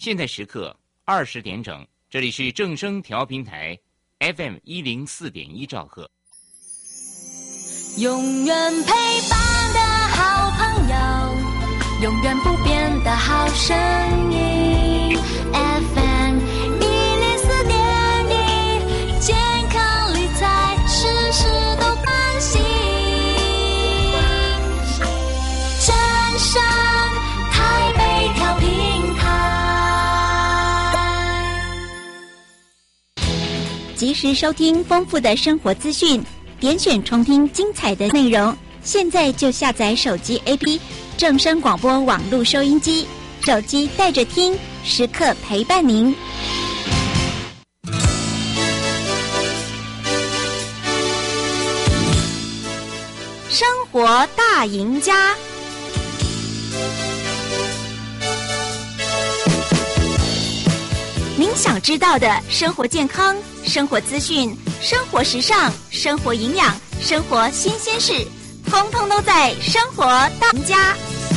现在时刻20点整，这里是正声调频台 FM104.1兆赫。 永远陪伴的好朋友，永远不变的好声音 FM104.1，健康理财事事都关心，正声台北调频台， 及时收听丰富的生活资讯，点选重听精彩的内容。现在就下载手机 APP 正声广播网络收音机，手机带着听，时刻陪伴您。生活大赢家，您想知道的生活健康、生活资讯、生活时尚、生活营养、生活新鲜事，通通都在生活大赢家。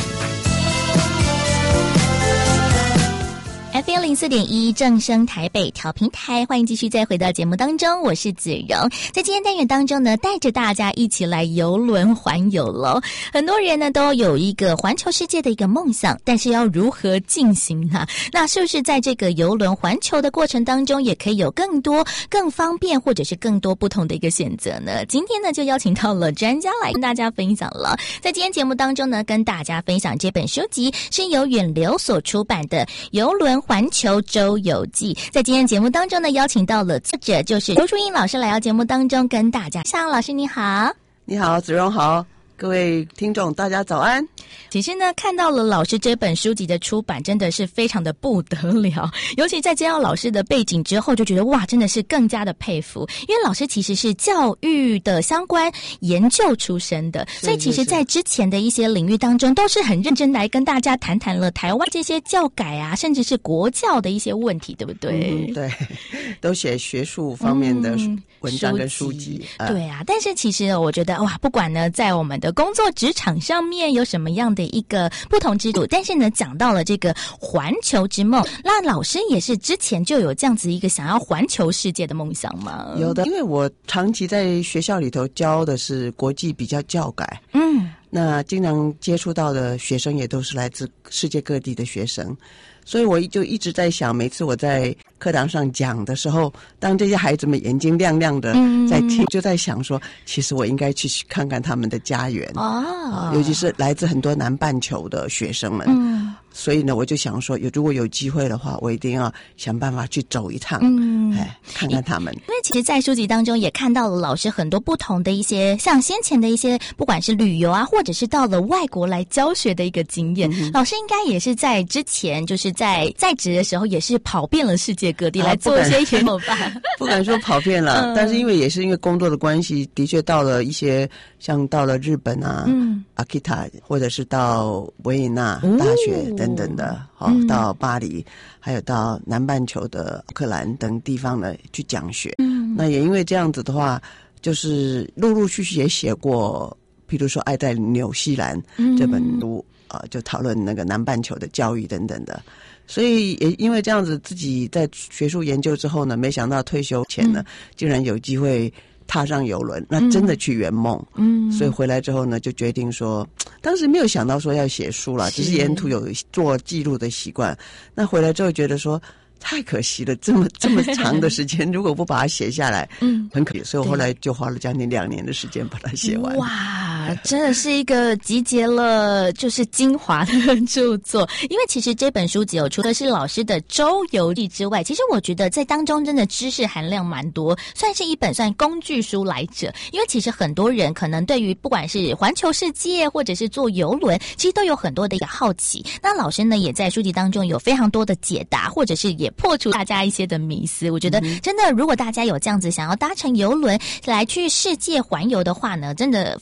FM104.1正声台北调频台，欢迎继续再回到节目当中，我是子荣。在今天单元当中呢，带着大家一起来游轮环游咯。很多人呢都有一个环球世界的一个梦想，但是要如何进行呢？那是不是在这个游轮环球的过程当中，也可以有更多、更方便，或者是更多不同的一个选择呢？今天呢就邀请到了专家来跟大家分享了。在今天节目当中呢，跟大家分享这本书籍是由远流所出版的《游轮环球周游记》。在今天节目当中呢，邀请到了作者就是周淑英老师来到节目当中跟大家。夏老师你好。 你好，子荣好，各位听众大家早安。 其实呢，看到了老师这本书籍的出版，真的是非常的不得了。尤其在知道老师的背景之后，就觉得哇，真的是更加的佩服。因为老师其实是教育的相关研究出身的，所以其实在之前的一些领域当中，都是很认真来跟大家谈谈了台湾这些教改啊，甚至是国教的一些问题，对不对？ 对，都写学术方面的文章跟书籍。 对啊，但是其实我觉得哇，不管呢在我们的工作职场上面有什么样的一个不同之处，但是呢讲到了这个环球之梦，那老师也是之前就有这样子一个想要环球世界的梦想吗？ 有的，因为我长期在学校里头教的是国际比较教改，那经常接触到的学生也都是来自世界各地的学生，所以我就一直在想，每次我在课堂上讲的时候，当这些孩子们眼睛亮亮的在听，就在想说，其实我应该去看看他们的家园尤其是来自很多南半球的学生们。所以呢，我就想说，如果有机会的话，我一定要想办法去走一趟，看看他们。 因为其实在书籍当中也看到了老师很多不同的一些，像先前的一些，不管是旅游啊，或者是到了外国来教学的一个经验。老师应该也是在之前，就是在职的时候，也是跑遍了世界各地来做一些研究吧。 不敢说跑遍了，但是因为工作的关系，的确到了一些，像到了日本啊，阿基塔，或者是到维也纳大学等等的，到巴黎，还有到南半球的乌克兰等地方呢去讲学。那也因为这样子的话，就是陆陆续续也写过，比如说《爱在纽西兰》这本书，就讨论那个南半球的教育等等的。所以也因为这样子，自己在学术研究之后呢，没想到退休前呢，竟然有机会踏上邮轮，那真的去圆梦。所以回来之后呢，就决定说，当时没有想到说要写书了，只是沿途有做记录的习惯。那回来之后觉得说，太可惜了，这么长的时间，如果不把它写下来，很可惜。所以我后来就花了将近2年的时间把它写完。 哇，真的是一个集结了就是精华的著作。因为其实这本书籍除了是老师的周游记之外，其实我觉得在当中真的知识含量蛮多，算是一本算工具书来着。因为其实很多人可能对于不管是环球世界或者是坐游轮，其实都有很多的一个好奇。那老师呢也在书籍当中有非常多的解答，或者是也破除大家一些的迷思。我觉得真的如果大家有这样子想要搭乘游轮来去世界环游的话呢，真的非常的值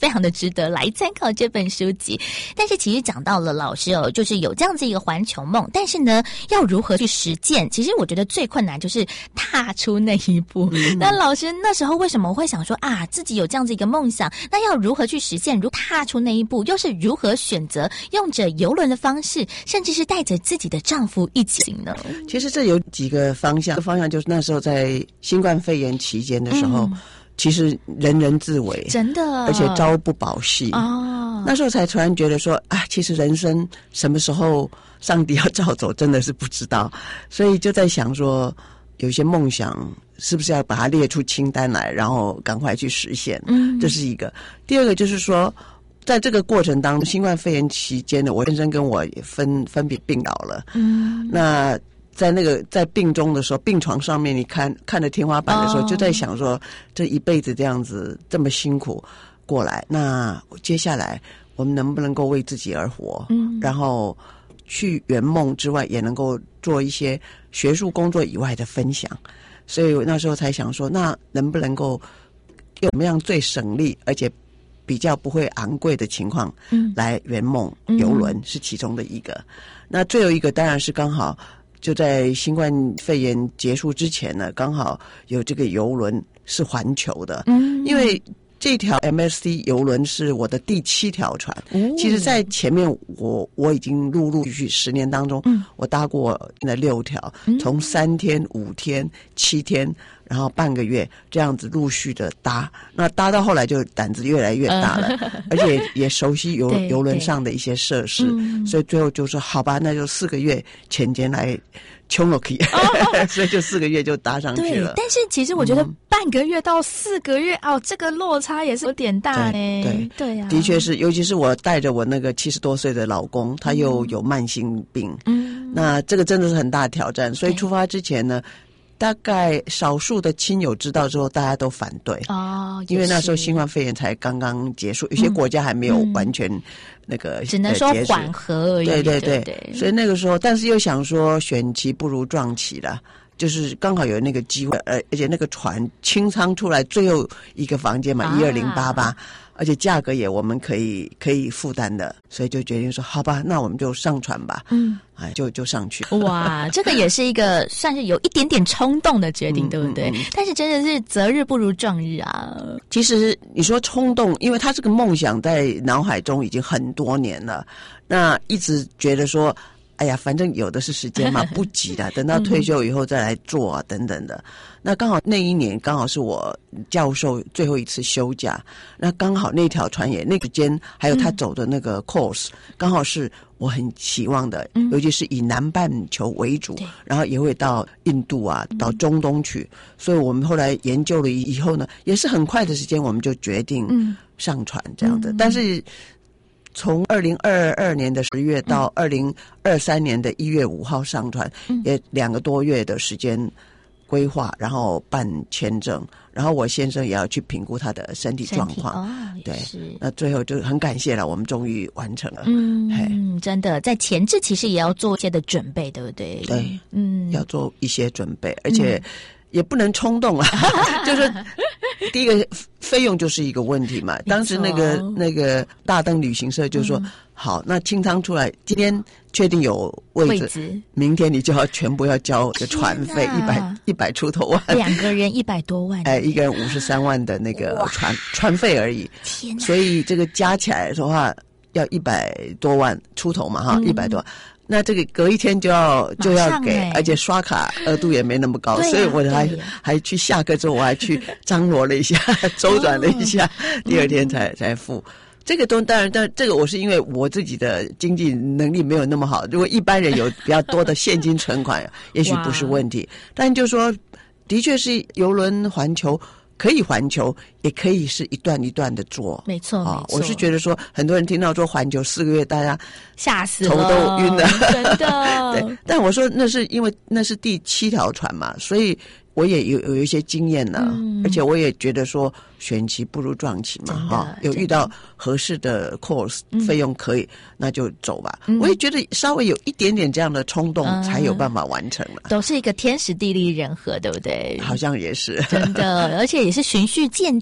值得来参考这本书籍。但是其实讲到了老师哦，就是有这样子一个环球梦，但是呢，要如何去实践？其实我觉得最困难就是踏出那一步。那老师那时候为什么会想说啊，自己有这样子一个梦想，那要如何去实现？如踏出那一步，又是如何选择用着邮轮的方式，甚至是带着自己的丈夫一起呢？ 其实这有几个方向，方向就是那时候在新冠肺炎期间的时候，其实人人自危， 真的， 而且朝不保夕哦。那时候才突然觉得说啊，其实人生什么时候上帝要照走，真的是不知道，所以就在想说，有一些梦想是不是要把它列出清单来，然后赶快去实现？这是一个。第二个就是说，在这个过程当中，新冠肺炎期间呢，我先生跟我也分别病倒了。那在病中的时候，病床上面你看着天花板的时候，就在想说，这一辈子这样子这么辛苦过来，那接下来我们能不能够为自己而活？然后去圆梦之外，也能够做一些学术工作以外的分享。所以那时候才想说，那能不能够用什么样最省力而且比较不会昂贵的情况来圆梦？邮轮是其中的一个。那最后一个当然是刚好就在新冠肺炎结束之前呢，刚好有这个邮轮是环球的。因为这条 MSC 邮轮是我的第7条船。其实在前面我已经陆陆续续10年当中，我搭过那6条，从3天、5天、7天，然后半个月这样子陆续的搭。那搭到后来就胆子越来越大了，而且也熟悉邮轮上的一些设施，所以最后就说好吧，那就4个月前间来穷了可以，所以就4个月就搭上去了。 对，但是其实我觉得半个月到4个月这个落差也是有点大呢。对啊， 的确是，尤其是我带着我那个70多岁的老公，他又有慢性病，那这个真的是很大的挑战。所以出发之前呢，大概少数的亲友知道之后，大家都反对因为那时候新冠肺炎才刚刚结束，有些国家还没有完全那个只能说缓和而已。 对，所以那个时候，但是又想说选棋不如撞棋了，就是刚好有那个机会，而且那个船清仓出来最后一个房间嘛，12088，而且价格也我们可以负担的，所以就决定说好吧，那我们就上船吧。就上去。 哇，这个也是一个算是有一点点冲动的决定，对不对？但是真的是择日不如撞日啊。 其实你说冲动，因为他这个梦想在脑海中已经很多年了，那一直觉得说，哎呀，反正有的是时间嘛，不急的，等到退休以后再来做啊，等等的。那刚好那一年刚好是我教授最后一次休假，那刚好那条船也那个间还有他走的那个 course，刚好是我很期望的，尤其是以南半球为主，然后也会到印度啊，到中东去。所以我们后来研究了以后呢，也是很快的时间，我们就决定上船这样的。但是从2022年的10月到2023年的1月5号上船，也2个多月的时间规划，然后办签证，然后我先生也要去评估他的身体状况。对，那最后就很感谢了，我们终于完成了。 真的，在前置其实也要做一些的准备，对不对？ 对，要做一些准备，而且也不能冲动啊。就是第一个费用就是一个问题嘛。当时那个大登旅行社就说，好，那清仓出来，今天确定有位置，明天你就要全部要交个船费100出头万 ，2个人100多万， 一个人53万的那个船费而已。 天哪！ 所以这个加起来的话，要100多万出头嘛，哈，100多万。那这个隔一天就要给，而且刷卡额度也没那么高，所以我还去下课之后，我还去张罗了一下，周转了一下，第二天才付。这个当然，但这个我是因为我自己的经济能力没有那么好，如果一般人有比较多的现金存款，也许不是问题。但就说，的确是邮轮环球。可以环球，也可以是一段一段的做， 没错，没错。 我是觉得说，很多人听到说环球4个月，大家吓死了， 头都晕了， 真的。 对，但我说那是因为那是第7条船嘛，所以我也有一些经验了，而且我也觉得说选棋不如撞棋嘛，有遇到合适的 course，费用可以，那就走吧。我也觉得稍微有一点点这样的冲动，才有办法完成了。 都是一个天时地利人和，对不对？ 好像也是， 真的，而且也是循序渐进。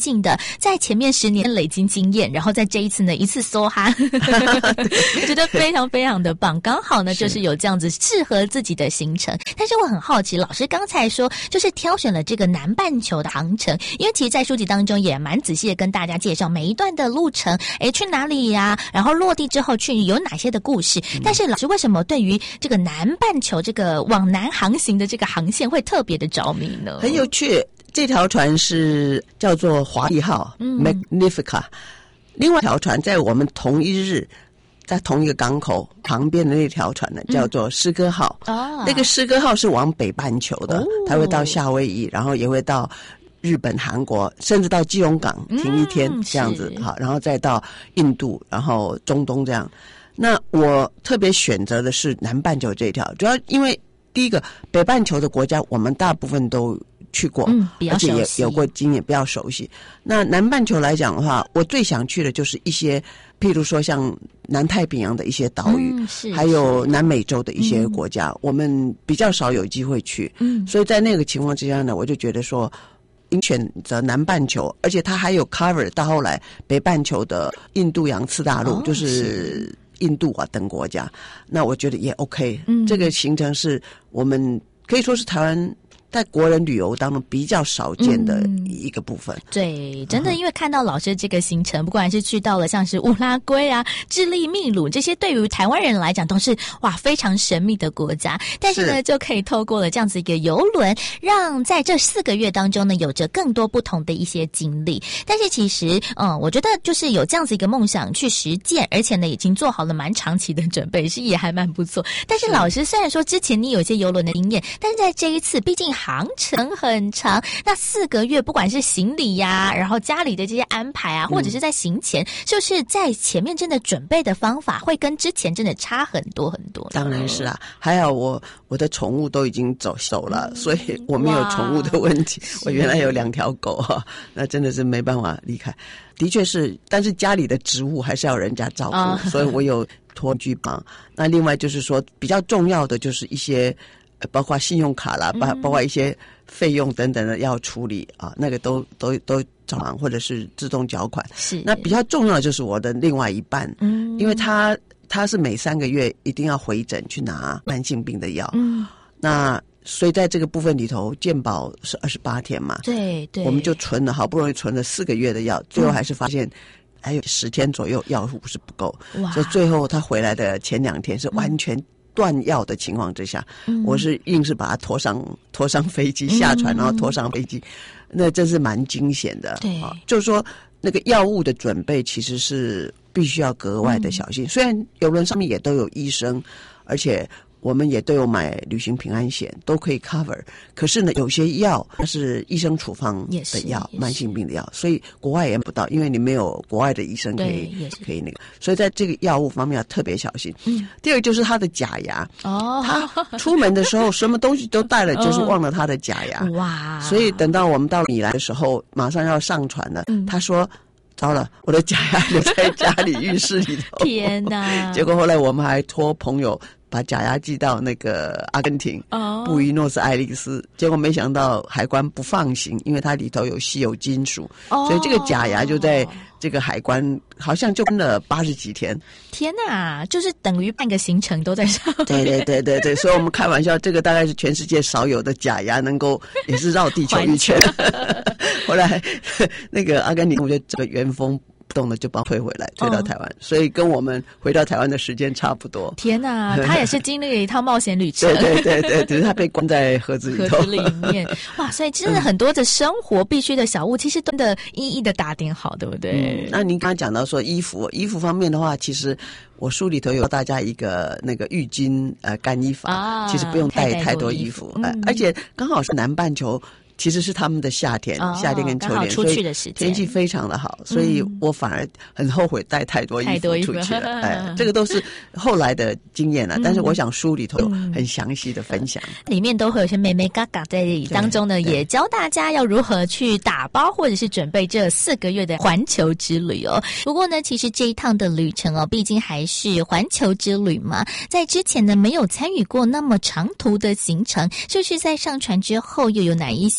性的在前面10年累积经验，然后在这一次呢一次梭哈，我觉得非常非常的棒，刚好呢就是有这样子适合自己的行程。但是我很好奇，老师刚才说就是挑选了这个南半球的航程，因为其实在书籍当中也蛮仔细的跟大家介绍每一段的路程，去哪里呀，然后落地之后去有哪些的故事。但是老师为什么对于这个南半球这个往南航行的这个航线会特别的着迷呢？ 很有趣，这条船是叫做华丽号 Magnifica， 另外一条船在我们同一日在同一个港口旁边的那条船呢，叫做诗歌号。那个诗歌号是往北半球的，它会到夏威夷，然后也会到日本、韩国，甚至到基隆港停一天这样子，好，然后再到印度，然后中东这样。那我特别选择的是南半球这一条，主要因为第一个北半球的国家我们大部分都去过，而且也有过经验，比较熟悉。那南半球来讲的话，我最想去的就是一些譬如说像南太平洋的一些岛屿，还有南美洲的一些国家，我们比较少有机会去。所以在那个情况之下呢，我就觉得说应选择南半球，而且它还有 cover 到后来北半球的印度洋次大陆，就是印度啊等国家，那我觉得也 OK。这个行程是我们可以说是台湾在国人旅游当中比较少见的一个部分。 对，真的，因为看到老师这个行程，不管是去到了像是乌拉圭啊、智利、秘鲁这些，对于台湾人来讲都是哇非常神秘的国家，但是呢就可以透过了这样子一个邮轮，让在这4个月当中呢有着更多不同的一些经历。但是其实我觉得就是有这样子一个梦想去实践，而且呢已经做好了蛮长期的准备，是也还蛮不错。但是老师虽然说之前你有一些邮轮的经验，但是在这一次毕竟航程很长，那4个月不管是行李呀，然后家里的这些安排啊，或者是在行前，就是在前面真的准备的方法会跟之前真的差很多很多。 当然是啊，还好我的宠物都已经走了，所以我没有宠物的问题。我原来有2条狗那真的是没办法离开。的确是，但是家里的植物还是要人家照顾，所以我有托居帮。那另外就是说比较重要的就是一些包括信用卡啦，包括一些费用等等的要处理啊，那个都找忙或者是自动缴款。是，那比较重要的就是我的另外一半，因为他是每3个月一定要回诊去拿慢性病的药，那所以在这个部分里头，健保是28天嘛，对，我们就好不容易存了4个月的药，最后还是发现还有10天左右药物是不够，所以最后他回来的前2天是完全断药的情况之下，我是硬是把它拖上飞机，下船然后拖上飞机，那真是蛮惊险的。对，就是说那个药物的准备其实是必须要格外的小心。虽然邮轮上面也都有医生，而且我们也都有买旅行平安险，都可以 cover。可是呢，有些药它是医生处方的药，慢性病的药，所以国外也不到，因为你没有国外的医生可以那个，所以在这个药物方面要特别小心。第二个就是他的假牙，他出门的时候什么东西都带了，就是忘了他的假牙。哇！所以等到我们到米兰的时候，马上要上船了，他说糟了，我的假牙留在家里浴室里头。天哪！结果后来我们还托朋友把假牙寄到那个阿根廷布宜诺斯艾利斯，结果没想到海关不放行，因为它里头有稀有金属，所以这个假牙就在这个海关好像就跟了80几天。 天哪，就是等于半个行程都在上。 对，所以我们开玩笑，这个大概是全世界少有的假牙能够也是绕地球一圈。后来那个阿根廷我觉得这个原封不动的就把我退回来，退到台湾，所以跟我们回到台湾的时间差不多。天哪， 他也是经历了一趟冒险旅程。 对，只是他被关在盒子里头。 面，哇，所以真的很多的生活必须的小物，其实真的一一的打点好，对不对？ 那您刚刚讲到说衣服方面的话，其实我书里头有大家一个那个浴巾干衣法，其实不用带太多衣服，而且刚好是南半球。其实是他们的夏天跟秋天， 出去的时间天气非常的好，所以我反而很后悔带太多衣服出去了。这个都是后来的经验了，但是我想书里头有很详细的分享， 里面都会有些妹妹嘎嘎在当中呢，也教大家要如何去打包或者是准备这4个月的环球之旅哦。不过呢，其实这一趟的旅程毕竟还是环球之旅嘛，在之前呢没有参与过那么长途的行程，就是在上船之后又有哪一些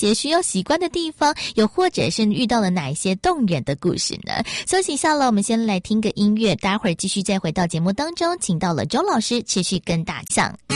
些需要习惯的地方，又或者是遇到了哪一些动人的故事呢？休息一下了，我们先来听个音乐，待会儿继续再回到节目当中，请到了周老师持续跟大家讲。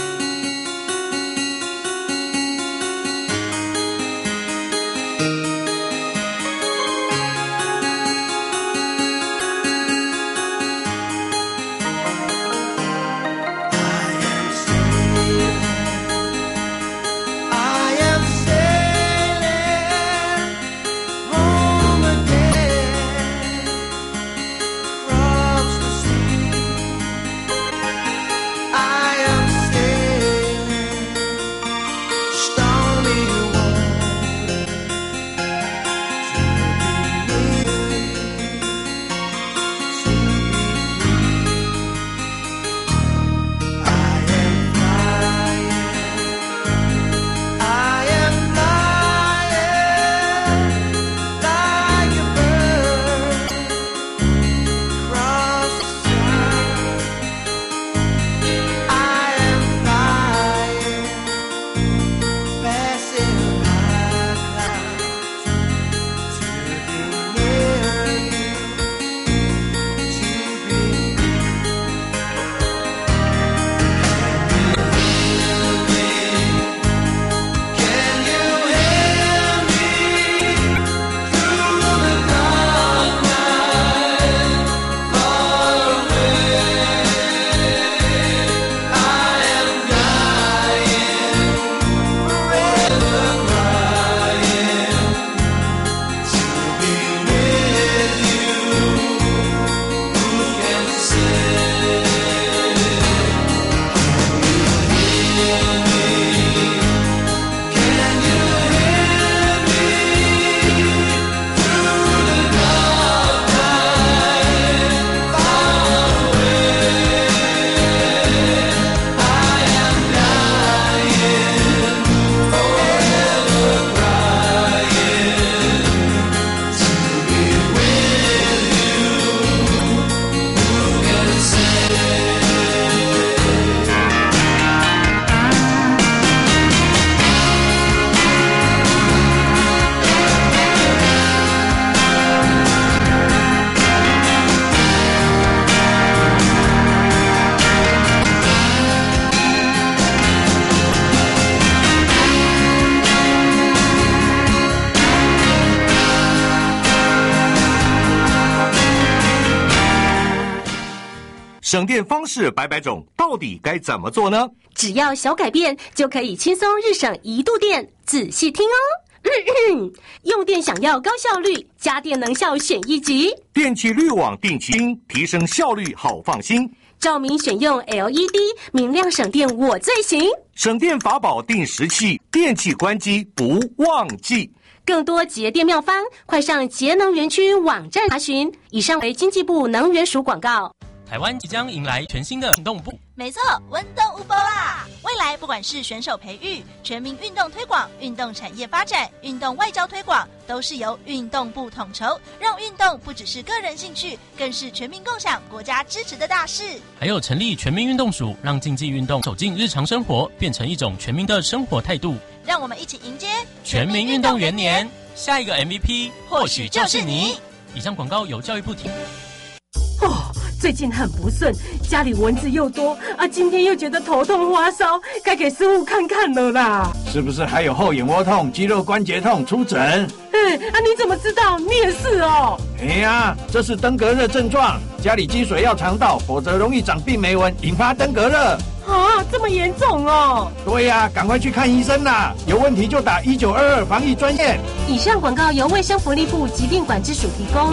省电方式百百种，到底该怎么做呢？ 只要小改变，就可以轻松日省1度电。仔细听哦。用电想要高效率，家电能效选1级。 电气滤网定期清，提升效率好放心。 照明选用 LED， 明亮省电我最行。 省电法宝定时器，电器关机不忘记。 更多节电妙方，快上节能园区网站查询。以上为经济部能源署广告。 台湾即将迎来全新的运动部， 没错，温动无波啦！未来不管是选手培育、全民运动推广、运动产业发展、运动外交推广，都是由运动部统筹，让运动不只是个人兴趣，更是全民共享、国家支持的大事。 还有成立全民运动署，让竞技运动走进日常生活，变成一种全民的生活态度。 让我们一起迎接全民运动元年，下一个 MVP 或许就是你。以上广告由教育部提。 最近很不顺，家里蚊子又多啊，今天又觉得头痛发烧，该给师傅看看了啦。 是不是还有后眼窝痛、肌肉关节痛？出诊。 你怎么知道？你也是哦。 哎呀，这是登革热症状，家里积水要常倒，否则容易长病媒蚊，引发登革热。 啊，这么严重哦。 对呀，赶快去看医生啦，有问题就打1922防疫专线。 以上广告由卫生福利部疾病管制署提供。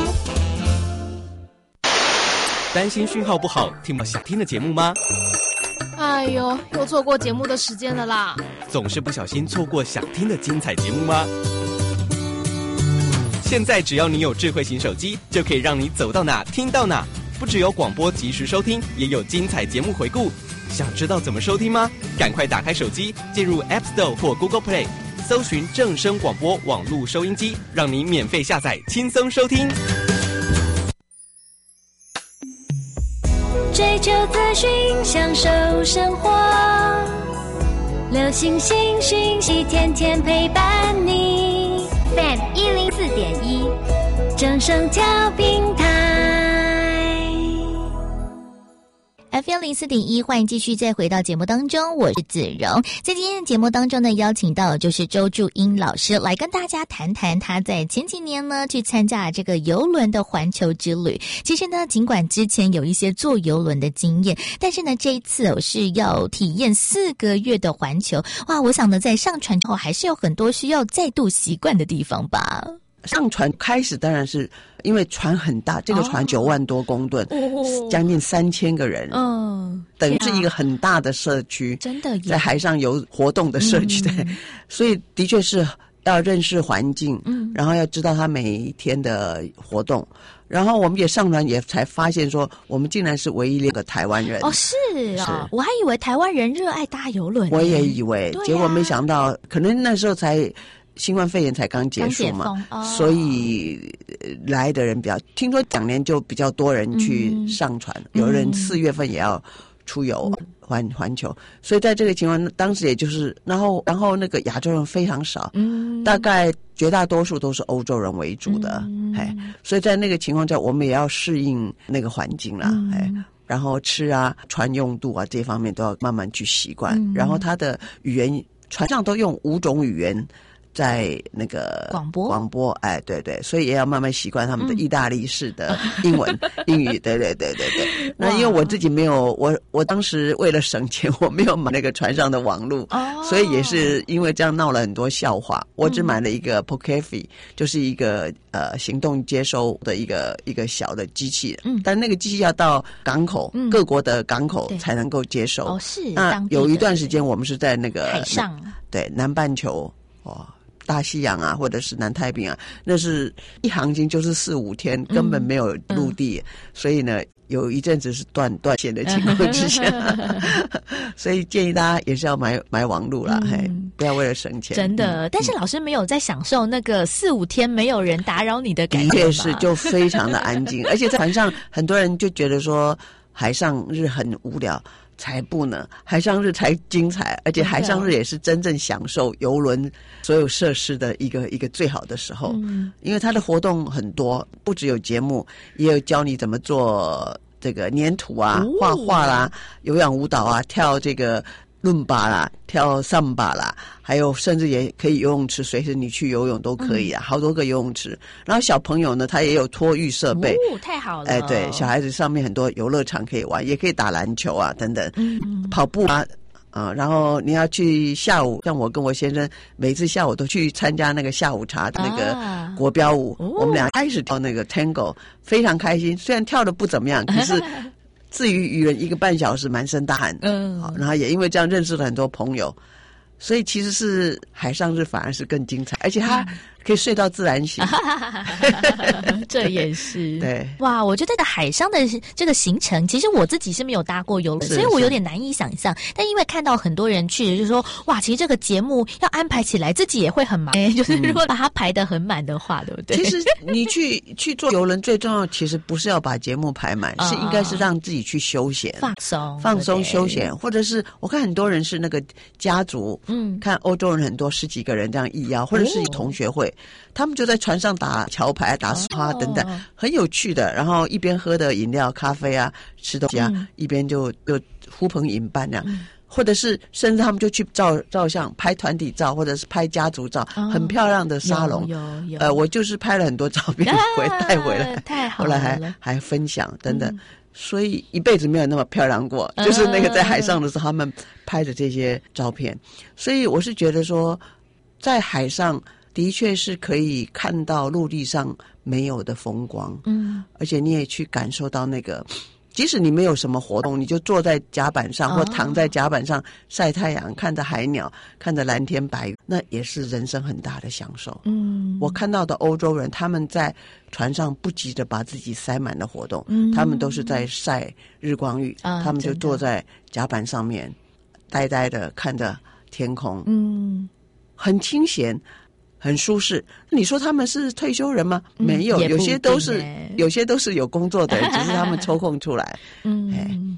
担心讯号不好，听不到想听的节目吗？ 哎呦，又错过节目的时间了啦！ 总是不小心错过想听的精彩节目吗？现在只要你有智慧型手机，就可以让你走到哪听到哪。不只有广播及时收听，也有精彩节目回顾。想知道怎么收听吗？赶快打开手机，进入 App Store 或 Google Play， 搜寻正声广播网络收音机，让你免费下载，轻松收听。 追求资讯，享受生活， 流星星讯息天天陪伴你。FM 104.1，正声调频台。 FM 104.1，欢迎继续再回到节目当中，我是子荣。在今天的节目当中呢，邀请到的就是周祝英老师来跟大家谈谈他在前几年呢去参加这个邮轮的环球之旅。其实呢，尽管之前有一些坐邮轮的经验，但是呢，这一次是要体验4个月的环球。哇，我想呢，在上船之后还是有很多需要再度习惯的地方吧。 上船开始当然是因为船很大，这个船9万多公吨，将近3000个人，等于是一个很大的社区， 真的在海上有活动的社区，对，所以的确是要认识环境，然后要知道他每一天的活动。然后我们也上船也才发现说，我们竟然是唯一2个台湾人。 是啊，我还以为台湾人热爱搭邮轮， 我也以为，结果没想到，可能那时候才新冠肺炎才刚结束嘛，所以来的人比较，听说2年就比较多人去上船，有人4月份也要出游环球，所以在这个情况，当时也就是，然后那个亚洲人非常少，大概绝大多数都是欧洲人为主的，所以在那个情况下，我们也要适应那个环境啦，然后吃啊、船用度啊这方面都要慢慢去习惯，然后他的语言，船上都用5种语言。在那个广播，对对，所以也要慢慢习惯他们的意大利式的英文、英语，对。那因为我自己没有，我当时为了省钱，我没有买那个船上的网路，所以也是因为这样闹了很多笑话。我只买了一个 Pokefi， 就是一个行动接收的一个小的机器，但那个机器要到港口，各国的港口才能够接收。那有一段时间我们是在那个海上， 对，南半球大西洋啊，或者是南太平洋，那是一航行就是4-5天，根本没有陆地，所以呢，有一阵子是断线的情况之下，所以建议大家也是要买网路啦，不要为了省钱。 真的，但是老师没有在享受那个4-5天没有人打扰你的感觉吗？ 的确是，就非常的安静，而且在船上很多人就觉得说海上日很无聊。才不呢，海上日才精彩，而且海上日也是真正享受邮轮所有设施的一个最好的时候，因为它的活动很多，不只有节目，也有教你怎么做这个粘土啊、画画啦、有氧舞蹈啊、跳这个伦巴啦、跳桑巴啦，还有甚至也可以游泳池，随时你去游泳都可以啊，好多个游泳池。然后小朋友呢，他也有托育设备， 太好了。 对，小孩子上面很多游乐场可以玩，也可以打篮球啊等等，跑步啊。然后你要去下午，像我跟我先生每次下午都去参加那个下午茶的那个国标舞，我们俩开始跳那个 Tango， 非常开心。虽然跳得不怎么样，可是至于渔人1个半小时满身大汗，然后也因为这样认识了很多朋友，所以其实是海上日反而是更精彩，而且它可以睡到自然醒。 这也是对。 哇，我觉得海上的这个行程，其实我自己是没有搭过邮轮，所以我有点难以想象。但因为看到很多人去，就是说哇，其实这个节目要安排起来，自己也会很忙。就是如果把它排得很满的话，对不对？ 其实你去坐邮轮最重要，其实不是要把节目排满，是应该是让自己去休闲、放松休闲，或者是我看很多人是那个家族，看欧洲人很多10几个人这样一邀，或者是同学会，他们就在船上打桥牌、打花等等，很有趣的。然后一边喝的饮料、咖啡啊、吃东西啊，一边就呼朋引伴这样。或者是甚至他们就去照相，拍团体照，或者是拍家族照，很漂亮的沙龙。我就是拍了很多照片带回来， 太好了， 后来还分享等等。所以一辈子没有那么漂亮过，就是那个在海上的时候他们拍的这些照片。所以我是觉得说，在海上的确是可以看到陆地上没有的风光，而且你也去感受到那个，即使你没有什么活动，你就坐在甲板上或躺在甲板上晒太阳，看着海鸟，看着蓝天白云，那也是人生很大的享受。我看到的欧洲人，他们在船上不急着把自己塞满的活动，他们都是在晒日光浴，他们就坐在甲板上面呆呆的看着天空，很清闲很舒适。你说他们是退休人吗？没有，有些都是有工作的人，只是他们抽空出来。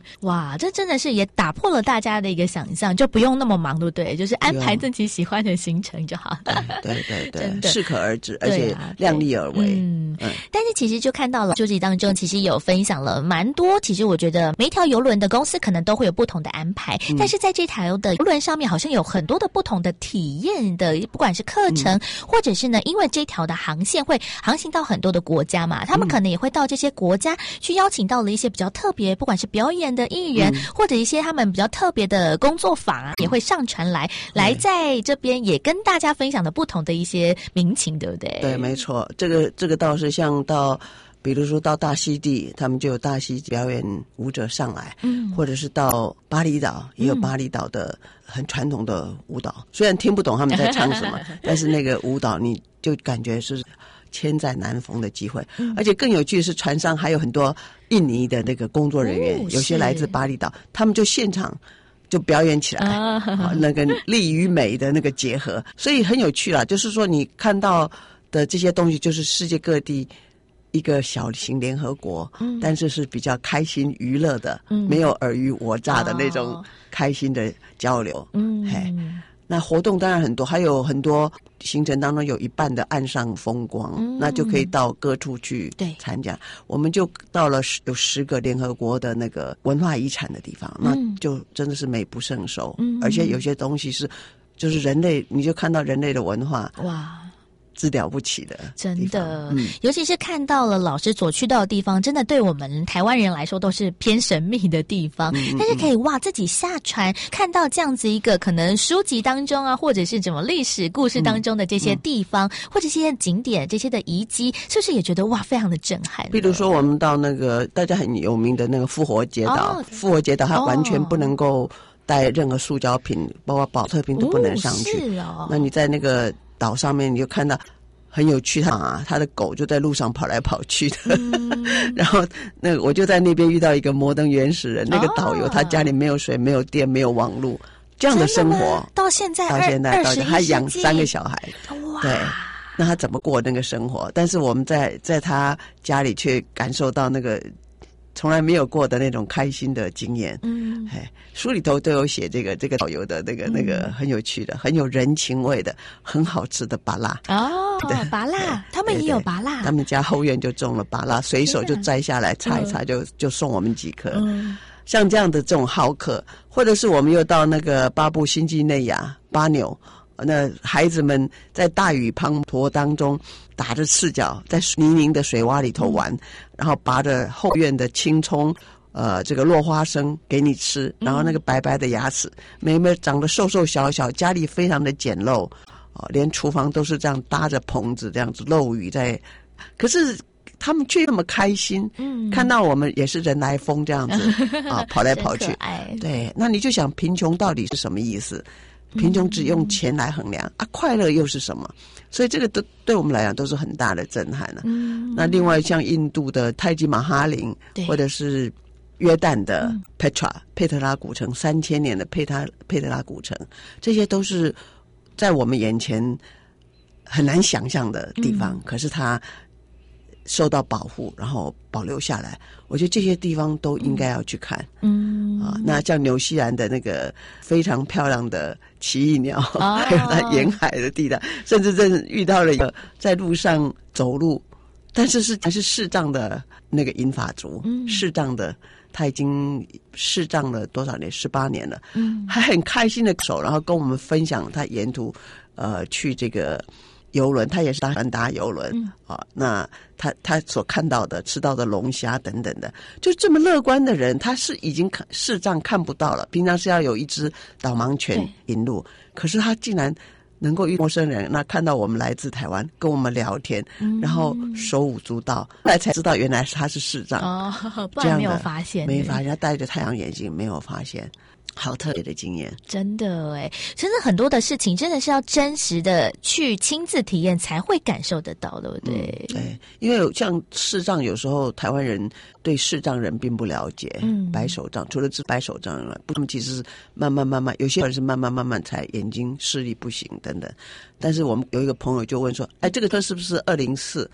哇，这真的是也打破了大家的一个想象，就不用那么忙，对不对？就是安排自己喜欢的行程就好。 对对对，适可而止，而且量力而为。 但是其实就看到了书籍当中，其实有分享了蛮多。其实我觉得每一条邮轮的公司可能都会有不同的安排，但是在这条的邮轮上面，好像有很多的不同的体验的，不管是课程，或者是呢，因为这条的航线会航行到很多的国家嘛，他们可能也会到这些国家去邀请到了一些比较特别，不管是表演的艺人，或者一些他们比较特别的工作坊啊，也会上传来在这边也跟大家分享的不同的一些民情，对不对？ 对，没错，这个倒是像到。比如说到大溪地，他们就有大溪表演舞者上来，或者是到巴厘岛，也有巴厘岛的很传统的舞蹈。虽然听不懂他们在唱什么，但是那个舞蹈你就感觉是千载难逢的机会。而且更有趣的是，船上还有很多印尼的那个工作人员，有些来自巴厘岛，他们就现场就表演起来，那个力与美的那个结合，所以很有趣啦。就是说你看到的这些东西，就是世界各地一个小型联合国，但是是比较开心娱乐的，没有尔虞我诈的那种开心的交流。那活动当然很多，还有很多行程当中有一半的岸上风光，那就可以到各处去参加。我们就到了有10个联合国的那个文化遗产的地方，那就真的是美不胜收。而且有些东西是就是人类，你就看到人类的文化，哇，是了不起的， 真的，尤其是看到了老师所去到的地方，真的对我们台湾人来说都是偏神秘的地方。但是可以自己下船看到这样子一个可能书籍当中啊，或者是什么历史故事当中的这些地方，或者这些景点、这些的遗迹，是不是也觉得非常的震撼？ 比如说我们到那个大家很有名的那个复活节岛，复活节岛它完全不能够带任何塑胶瓶，包括保特瓶都不能上去。那你在那个岛上面你就看到很有趣，他的狗就在路上跑来跑去的，然后那个我就在那边遇到一个摩登原始人，那个导游他家里没有水、没有电、没有网路，这样的生活到现在他养3个小孩，对，那他怎么过那个生活？但是我们在他家里却感受到那个从来没有过的那种开心的经验。书里头都有写这个导游的那个很有趣的、很有人情味的、很好吃的芭乐。 芭乐，他们也有芭乐。 他们家后院就种了芭乐，随手就摘下来擦一擦，就送我们几颗。像这样的这种好客，或者是我们又到那个巴布新几内亚巴纽，那孩子们在大雨滂沱当中打着赤脚在泥泞的水洼里头玩，然后拔着后院的青葱这个落花生给你吃，然后那个白白的牙齿，妹妹长得瘦瘦小小，家里非常的简陋，连厨房都是这样搭着棚子这样子漏雨在，可是他们却那么开心，看到我们也是人来疯这样子跑来跑去。对，那你就想贫穷到底是什么意思？贫穷只用钱来衡量快乐又是什么？所以这个都对我们来讲都是很大的震撼了。那另外像印度的泰姬玛哈陵，或者是约旦的佩特拉古城，3000年的佩特拉古城，这些都是在我们眼前很难想象的地方，可是它受到保护，然后保留下来。我觉得这些地方都应该要去看。那像纽西兰的那个非常漂亮的奇异鸟，还有它沿海的地带，甚至遇到了一个在路上走路，但是还是视障的那个银发族，视障的。他已经视障了多少年？18年了，还很开心的手，然后跟我们分享他沿途去这个游轮，他也是搭游轮那他所看到的、吃到的龙虾等等的，就这么乐观的人，他是已经视障看不到了，平常是要有一只导盲犬引路，可是他竟然能够遇陌生人，那看到我们来自台湾，跟我们聊天，然后手舞足蹈，后来才知道原来他是视障不然没有发现， 没发现，他戴着太阳眼镜没有发现。好特别的经验， 真的真的很多的事情真的是要真实的去亲自体验才会感受得到，对不对？ 对，因为像视障，有时候台湾人对视障人并不了解，白手杖除了治白手杖以外，他们其实是慢慢，有些人是慢慢才眼睛视力不行等等。但是我们有一个朋友就问说，这个车是不是204？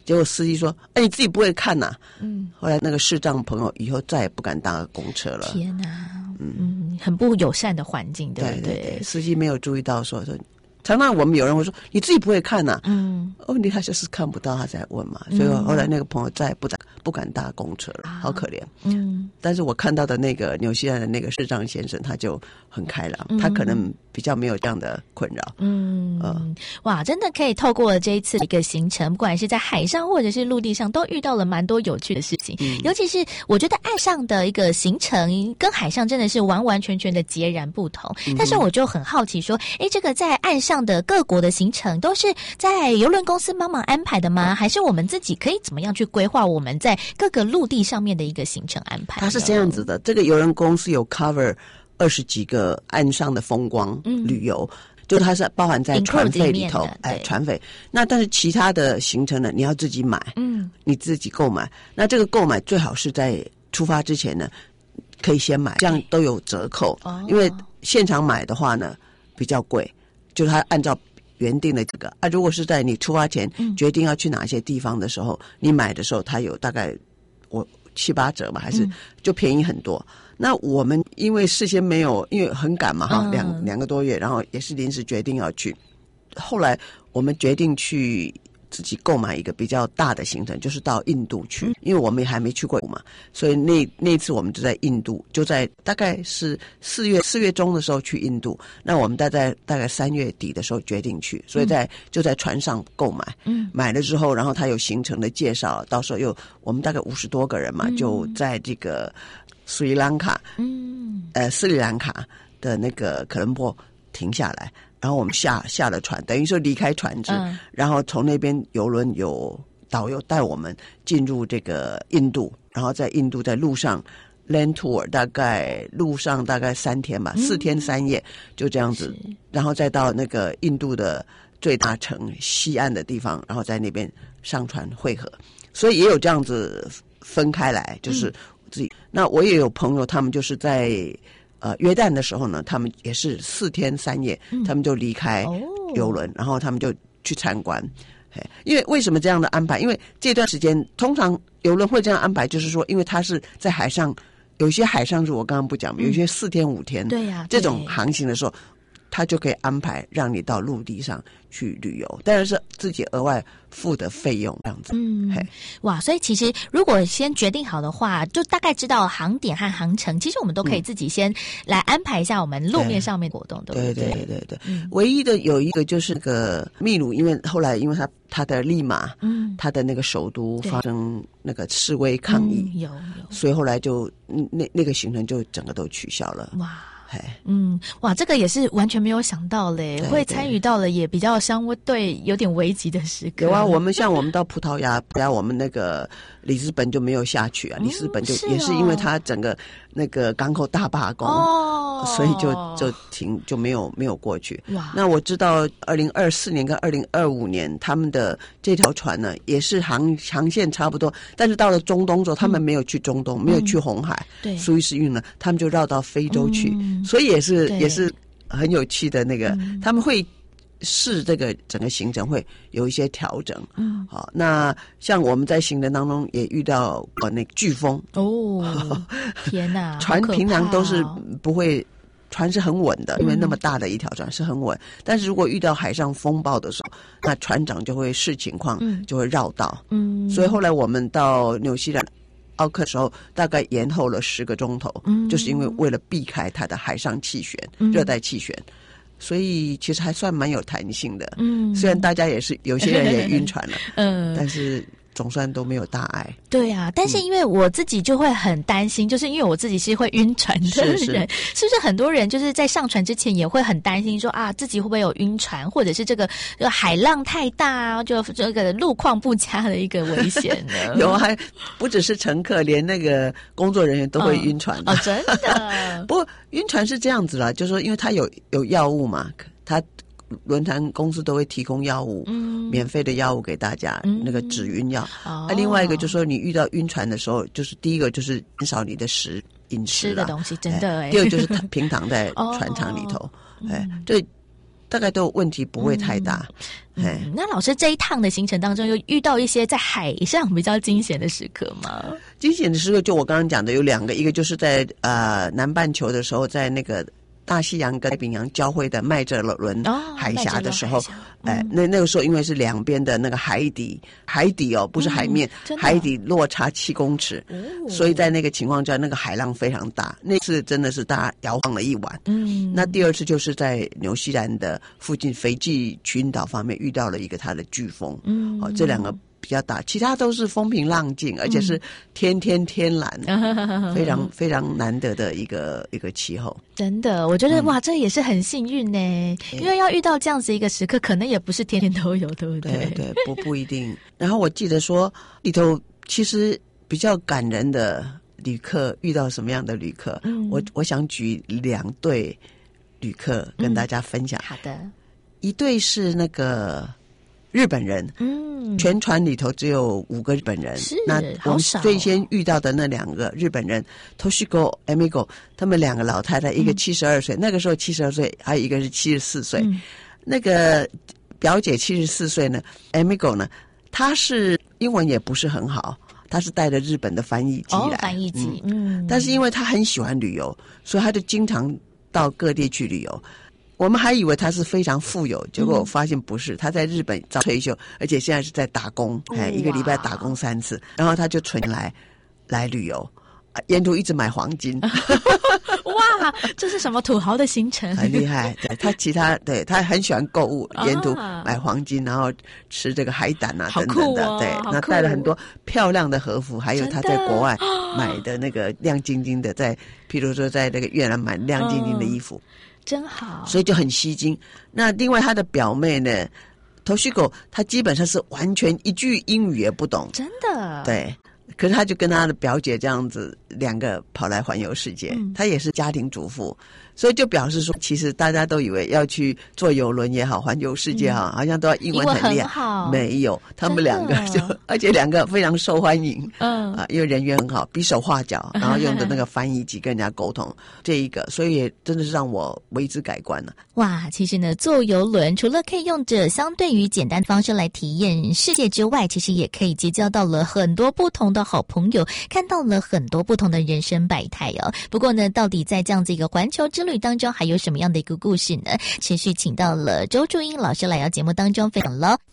结果司机说：“哎，你自己不会看呐？”后来那个视障朋友以后再也不敢搭公车了。 天哪，很不友善的环境，对不对？ 对，司机没有注意到说。常常我们有人会说你自己不会看呐，问题他就是看不到，他才问嘛，所以后来那个朋友再也不敢搭公车了，好可怜。但是我看到的那个纽西兰的那个视障先生，他就很开朗，他可能比较没有这样的困扰。 哇，真的可以透过这一次的一个行程，不管是在海上或者是陆地上，都遇到了蛮多有趣的事情。尤其是我觉得岸上的一个行程跟海上真的是完完全全的截然不同。但是我就很好奇说，这个在岸上的各国的行程都是在邮轮公司帮忙安排的吗？还是我们自己可以怎么样去规划我们在各个陆地上面的一个行程安排？ 它是这样子的，这个邮轮公司有 cover 20几个岸上的风光旅游，就它是包含在船费里头，船费。那但是其他的行程呢，你要自己买，你自己购买。那这个购买最好是在出发之前呢，可以先买，这样都有折扣。因为现场买的话呢，比较贵。就是他按照原定的这个如果是在你出发前决定要去哪些地方的时候，你买的时候它有大概7、8折吧，还是就便宜很多。那我们因为事先没有，因为很赶嘛哈，两个多月，然后也是临时决定要去。后来我们决定去自己购买一个比较大的行程，就是到印度去，因为我们也还没去过嘛，所以那次我们就在印度，就在大概是4月中的时候去印度。那我们大概3月底的时候决定去，所以就在船上购买，买了之后，然后他有行程的介绍，到时候我们大概50多个人嘛，就在这个斯里兰卡的那个可伦坡停下来。然后我们下了船，等于说离开船只，然后从那边邮轮有导游带我们进入这个印度，然后在印度在路上 land tour， 路上大概3天吧，4天3夜就这样子，然后再到那个印度的最大城西岸的地方，然后在那边上船汇合，所以也有这样子分开来，就是自己。那我也有朋友，他们就是在约旦的时候呢，他们也是4天3夜，他们就离开邮轮，然后他们就去参观。因为为什么这样的安排？因为这段时间通常邮轮会这样安排，就是说，因为它是在海上，有些海上是我刚刚不讲，有些4天5天， 对呀， 这种航行的时候，他就可以安排让你到陆地上去旅游，当然是自己额外付的费用这样子。 哇，所以其实如果先决定好的话，就大概知道航点和航程，其实我们都可以自己先来安排一下我们路面上面活动，对不对？ 对。唯一的有一个就是那个秘鲁，因为后来因为他的利马，他的那个首都发生那个示威抗议， 有， 所以后来就那个行程就整个都取消了。 哇，这个也是完全没有想到嘞，会参与到了也比较相对有点危急的时刻。 有啊，我们到葡萄牙，我们那个里斯本就没有下去啊，里斯本也是因为它整个那个港口大罢工，所以就停，就没有过去。哇，那我知道2024年跟2025年他们的这条船呢，也是航线差不多，但是到了中东之后，他们没有去中东，没有去红海，苏伊士运呢，他们就绕到非洲去。所以也是很有趣的那个，他们会视这个整个行程会有一些调整。好，那像我们在行程当中也遇到那个飓风天哪！ 船平常都是不会，船是很稳的，因为那么大的一条船是很稳。但是如果遇到海上风暴的时候，那船长就会视情况就会绕道。所以后来我们到纽西兰奥克的时候，大概延后了10个钟头，就是因为为了避开它的海上气旋，热带气旋，所以其实还算蛮有弹性的。虽然大家也是有些人也晕船了，但是总算都没有大碍。 对啊，但是因为我自己就会很担心，就是因为我自己是会晕船的人，是不是很多人就是在上船之前也会很担心说自己会不会有晕船，或者是这个海浪太大就这个路况不佳的一个危险呢？ 有，还不只是乘客，连那个工作人员都会晕船真的。 不过晕船是这样子啦，就是说因为它有药物嘛，它轮船公司都会提供药物，免费的药物给大家，那个止晕药。另外一个就是说，你遇到晕船的时候，就是第一个就是减少你的饮食吃的东西，真的。 第二就是平躺在船舱里头，对。 大概都问题不会太大。 那老师这一趟的行程当中，有遇到一些在海上比较惊险的时刻吗？ 惊险的时刻就我刚刚讲的有2个，一个就是在南半球的时候，在那个大西洋跟太平洋交汇的麦哲伦海峡的时候，那个时候因为是两边的那个海底哦，不是海面，海底落差7公尺，所以在那个情况下，那个海浪非常大，那次真的是大家摇晃了一晚。那第二次就是在纽西兰的附近斐济群岛方面遇到了一个它的飓风，这2个比较大，其他都是风平浪静，而且是天蓝，非常非常难得的一个气候。 真的，我觉得哇，这也是很幸运呢，因为要遇到这样子一个时刻，可能也不是天天都有，对不对？ 对，不一定。然后我记得说里头其实比较感人的旅客遇到什么样的旅客，我想举2对旅客跟大家分享。 好的， 一对是那个日本人，全船里头只有5个日本人，那我们最先遇到的那2个日本人 Toshiko Amigo， 他们2个老太太，一个72岁，那个时候72岁，还有一个是74岁。那个表姐74岁呢 ，Amigo 呢，她是英文也不是很好，她是带着日本的翻译机来， 翻译机， 但是因为她很喜欢旅游，所以她就经常到各地去旅游。我们还以为他是非常富有，结果我发现不是，他在日本早退休，而且现在是在打工，一个礼拜打工3次，然后他就存来旅游，沿途一直买黄金。 哇，这是什么土豪的行程？ 很厉害，对他很喜欢购物，沿途买黄金，然后吃这个海胆啊等等的，对，那带了很多漂亮的和服，还有他在国外买的那个亮晶晶的，譬如说在那个越南买亮晶晶的衣服。 真好， 所以就很吸睛。那另外他的表妹呢 Toshiko， 她基本上是完全一句英语也不懂， 真的。 对，可是她就跟她的表姐这样子2个跑来环游世界，她也是家庭主妇，所以就表示说，其实大家都以为要去坐邮轮也好，环游世界好，好像都要英文很厉害，没有，他们2个就，而且2个非常受欢迎，因为人缘很好，比手画脚，然后用的那个翻译机跟人家沟通，这一个，所以也真的是让我为之改观了。 哇，其实呢，坐邮轮除了可以用着相对于简单的方式来体验世界之外，其实也可以结交到了很多不同的好朋友，看到了很多不同的人生百态哦。不过呢，到底在这样子一个环球之旅当中，还有什么样的一个故事呢？持续请到了周祝英老师来到节目当中分享了。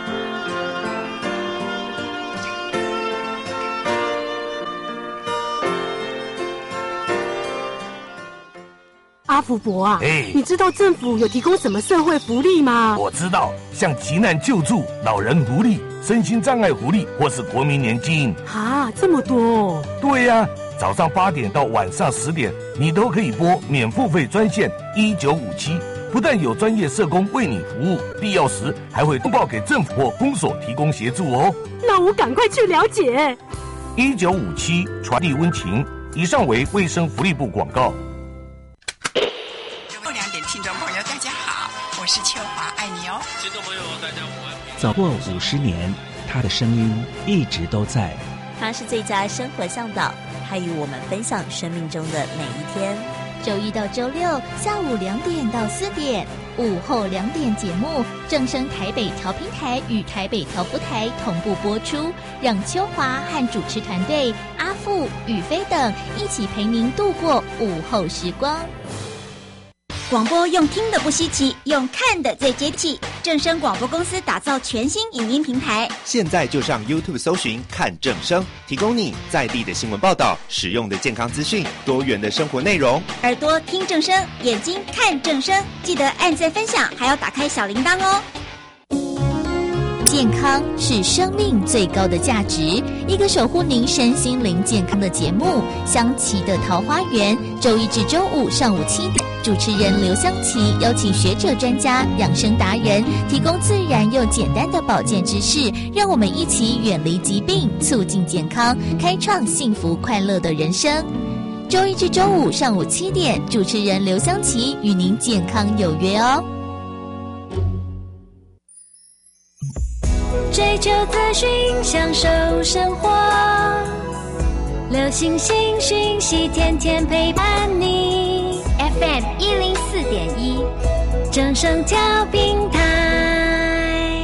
阿福伯啊，你知道政府有提供什么社会福利吗？ 我知道，像急难救助、老人福利、身心障碍福利，或是国民年金。 啊，这么多哦！ 对呀，早上8点到晚上10点，你都可以拨免付费专线1957，不但有专业社工为你服务，必要时还会通报给政府或公所提供协助哦。 那我赶快去了解。 1957传递温情。以上为卫生福利部广告。 听众朋友大家好，我是秋华，爱你哦。 听众朋友大家午安。 走过50年，他的声音一直都在。 他是最佳生活向导，他与我们分享生命中的每一天。 周1到周6下午2点到4点，午后2点节目正声台北调频台与台北调布台同步播出，让秋华和主持团队阿富、宇飞等一起陪您度过午后时光。 广播用听的不稀奇，用看的最接地气。正声广播公司打造全新影音平台， 现在就上 YouTube 搜寻看正声，提供你在地的新闻报道、实用的健康资讯、多元的生活内容。 耳朵听正声，眼睛看正声，记得按赞分享，还要打开小铃铛哦。 健康是生命最高的价值，一个守护您身心灵健康的节目。香琪的桃花源，周1至周5上午7点，主持人刘香琪邀请学者专家、养生达人，提供自然又简单的保健知识，让我们一起远离疾病，促进健康，开创幸福快乐的人生。周1至周5上午7点，主持人刘香琪与您健康有约哦。 追求资讯，享受生活，流行新讯息，天天陪伴你。FM 104.1， 正声调频台。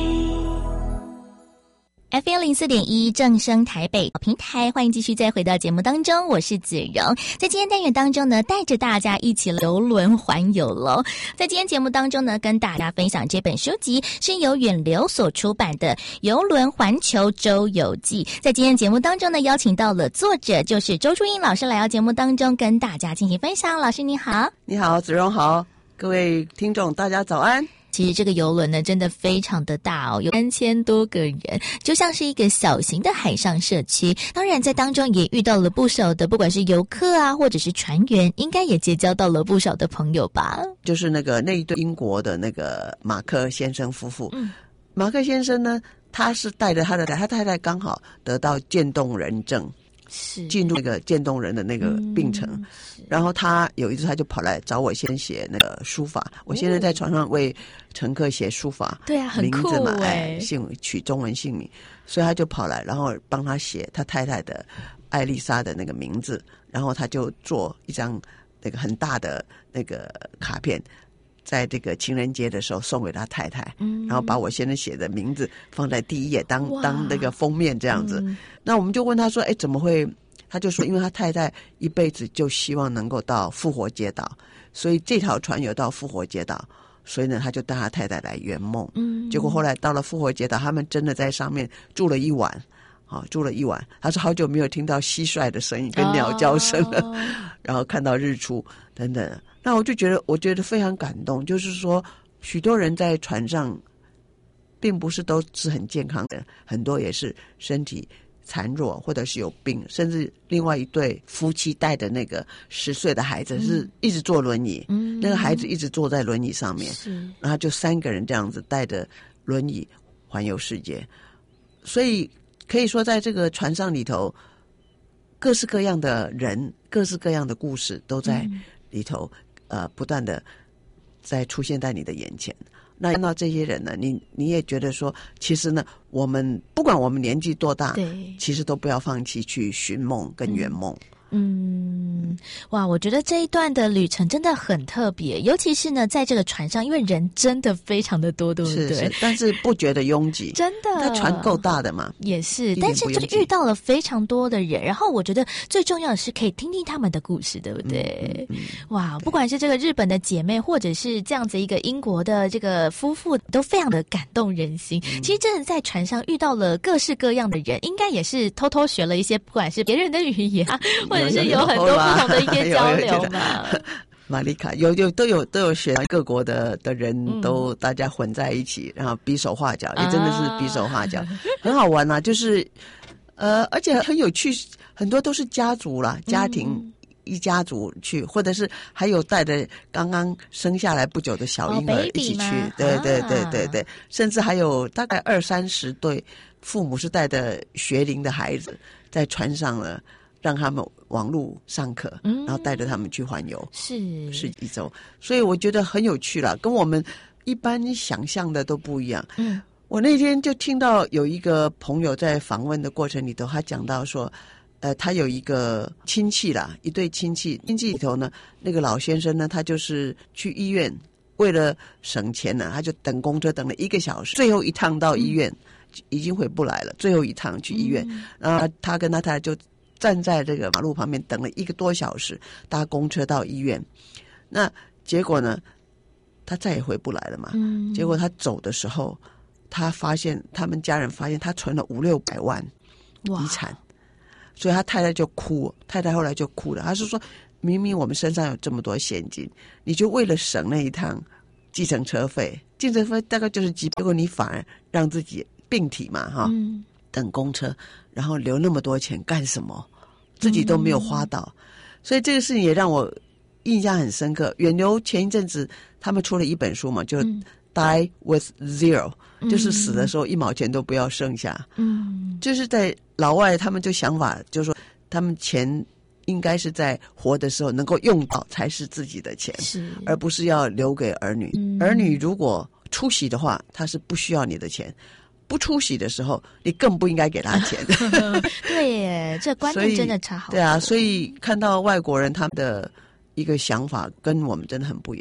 FM04.1正声台北平台，欢迎继续再回到节目当中，我是子荣。在今天单元当中呢，带着大家一起游轮环游喽。在今天节目当中呢，跟大家分享这本书籍是由远流所出版的《游轮环球周游记》。在今天节目当中呢，邀请到了作者就是周初英老师来到节目当中跟大家进行分享。老师你好。 你好，子荣好，各位听众大家早安。 其实这个邮轮呢，真的非常的大哦，有3000多个人，就像是一个小型的海上社区。当然，在当中也遇到了不少的，不管是游客啊，或者是船员，应该也结交到了不少的朋友吧。 就是那一对英国的那个马克先生夫妇。马克先生呢，他是带着他太太刚好得到渐冻人症。是进入那个渐冻人的那个病程，然后他有一次他就跑来找我先写那个书法，我现在在床上为乘客写书法， 对啊，很酷名字嘛，取中文姓名，所以他就跑来，然后帮他写他太太的艾丽莎的那个名字，然后他就做一张那个很大的那个卡片。在这个情人节的时候送给他太太，然后把我先生写的名字放在第一页当那个封面这样子。那我们就问他说，怎么会？他就说，因为他太太一辈子就希望能够到复活节岛，所以这条船有到复活节岛，所以呢，他就带他太太来圆梦。结果后来到了复活节岛，他们真的在上面住了一晚。住了一晚，他说好久没有听到蟋蟀的声音跟鸟叫声了，然后看到日出等等。那我觉得非常感动，就是说许多人在船上并不是都是很健康的，很多也是身体孱弱或者是有病，甚至另外一对夫妻带的那个10岁的孩子是一直坐轮椅，那个孩子一直坐在轮椅上面，然后就3个人这样子带着轮椅环游世界。所以可以说在这个船上里头，各式各样的人，各式各样的故事都在里头不断的在出现在你的眼前。那看到这些人呢，你也觉得说，其实呢，我们不管我们年纪多大，其实都不要放弃去寻梦跟圆梦。 哇，我觉得这一段的旅程真的很特别，尤其是呢，在这个船上，因为人真的非常的多，对不对？ 是，但是不觉得拥挤， 真的。 那船够大的嘛？ 也是，但是就遇到了非常多的人，然后我觉得最重要的是可以听听他们的故事，对不对？哇，不管是这个日本的姐妹，或者是这样子一个英国的这个夫妇，都非常的感动人心。其实真的在船上遇到了各式各样的人，应该也是偷偷学了一些，不管是别人的语言啊，或者是有很多不同的一些交流嘛。 玛丽卡都有学各国的人都大家混在一起，然后比手画脚，也真的是比手画脚，很好玩啊！就是而且很有趣，很多都是家族啦，家庭一家族去，或者是还有带着刚刚生下来不久的小婴儿一起去，对，甚至还有大概20-30对父母是带着学龄的孩子在船上了。让他们网路上课，然后带着他们去环游世纪洲，所以我觉得很有趣了，跟我们一般想象的都不一样。我那天就听到有一个朋友在访问的过程里头，他讲到说，他有一个亲戚啦，一对亲戚里头呢，那个老先生呢，他就是去医院，为了省钱呢，他就等公车等了1个小时，最后一趟到医院，已经回不来了，最后一趟去医院，然后他跟他太太就站在这个马路旁边等了1个多小时，搭公车到医院。那结果呢，他再也回不来了嘛。结果他走的时候，他们家人发现他存了500-600万遗产，所以他太太就哭，太太后来就哭了。他是说，明明我们身上有这么多现金，你就为了省那一趟计程车费大概就是几，结果你反而让自己病体嘛哈，等公车，然后留那么多钱干什么？自己都没有花到，所以这个事情也让我印象很深刻。远流前一阵子他们出了一本书嘛，就 Die with Zero，就是死的时候1毛钱都不要剩下。就是在老外他们就想法就是说，他们钱应该是在活的时候能够用到才是自己的钱，而不是要留给儿女。儿女如果出席的话，他是不需要你的钱。不出席的时候，你更不应该给他钱。 对耶，这观念真的差好多。 对啊，所以看到外国人他们的一个想法跟我们真的很不一样。